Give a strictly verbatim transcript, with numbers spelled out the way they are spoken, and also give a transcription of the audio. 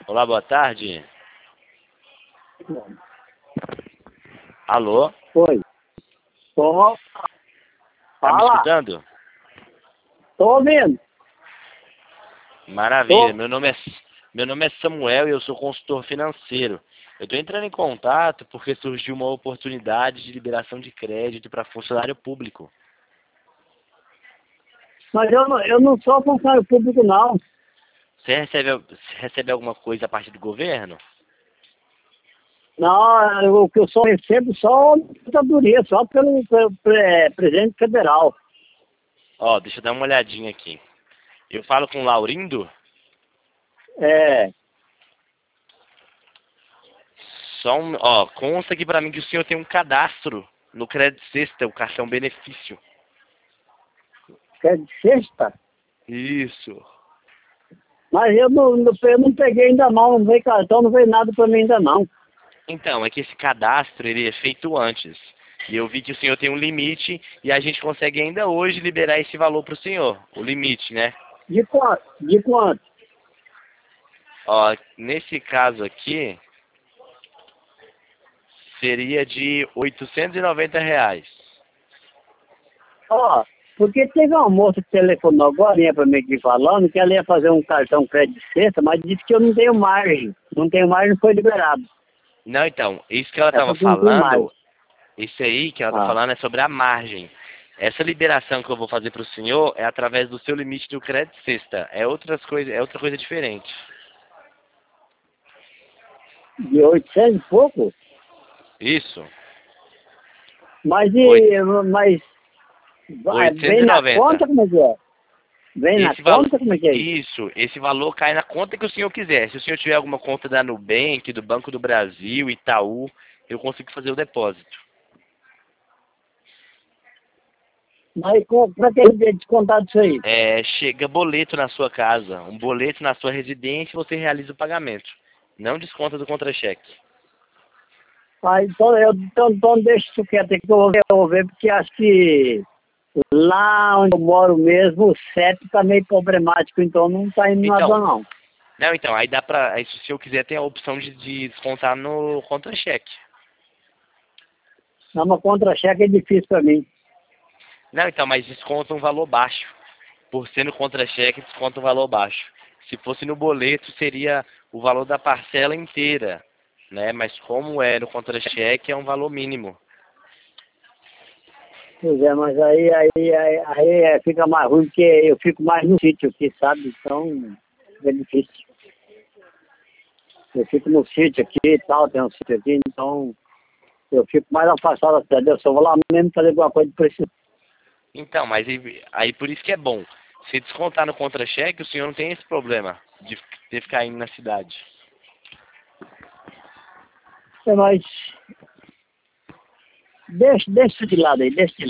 Olá, boa tarde. Alô? Oi. Tô. Tá me Fala. escutando? Tô ouvindo. Maravilha. Tô. Meu nome é, meu nome é Samuel e eu sou consultor financeiro. Eu estou entrando em contato porque surgiu uma oportunidade de liberação de crédito para funcionário público. Mas eu não, eu não sou funcionário público, não. Você recebe, você recebe alguma coisa a partir do governo? Não, eu- o que eu só recebo só aposentadoria, só pelo, pelo pre- presidente federal. Ó, deixa eu dar uma olhadinha aqui. Eu falo com o Laurindo? É. Só um, ó, consta aqui para mim que o senhor tem um cadastro no Crédito Sexta, o cartão benefício. Que é de sexta. Isso. Mas eu não, não- eu não peguei ainda não, não veio cartão, não veio nada pra mim ainda não. Então, é que esse cadastro ele é feito antes. E eu vi que o senhor tem um limite e a gente consegue ainda hoje liberar esse valor para o senhor. O limite, né? De quanto? De quanto? Ó, nesse caso aqui, seria de oitocentos e noventa reais. Ó, porque teve uma moça que telefonou agora, ia pra mim aqui falando, que ela ia fazer um cartão crédito sexta, mas disse que eu não tenho margem. Não tenho margem, não foi liberado. Não, então, isso que ela É estava porque não tem mais. falando, isso aí que ela está Ah, falando é sobre a margem. Essa liberação que eu vou fazer para o senhor é através do seu limite do crédito sexta. É outras coisas, é outra coisa diferente. de oitocentos e pouco? Isso. Mas, Oito- e, mas vai, oitocentos vem e na noventa. conta como é que é? Vem na Esse valor, conta como é que é isso? isso, esse valor cai na conta que o senhor quiser. Se o senhor tiver alguma conta da Nubank, do Banco do Brasil, Itaú, eu consigo fazer o depósito. Mas com- pra que ele ter descontado isso aí? É, chega boleto na sua casa, um boleto na sua residência, você realiza o pagamento. Não desconta do contra-cheque. Ah, então, eu, então, então deixa isso quieto aí que eu vou ver, eu vou ver, porque acho que lá onde eu moro mesmo, o C E P tá meio problemático, então não tá indo nada Então, não. não, então, aí dá pra. Aí, se o senhor quiser, tem a opção de, de descontar no contra-cheque. Não, mas contra-cheque é difícil pra mim. Não, então, mas desconta um valor baixo. Por ser no contra-cheque, desconta um valor baixo. Se fosse no boleto, seria o valor da parcela inteira, né? Mas como é no contra-cheque, é um valor mínimo. Pois é, mas aí, aí, aí, aí é, fica mais ruim, porque eu fico mais no sítio aqui, sabe? Então é difícil. Eu fico no sítio aqui e tal, tem um sítio aqui, então eu fico mais afastado da cidade. Eu só vou lá mesmo fazer alguma coisa de preciso. Então, mas aí, aí por isso que é bom. Se descontar no contra-cheque, o senhor não tem esse problema de, de ficar indo na cidade. É, mas deixa, deixa de lado aí, deixa de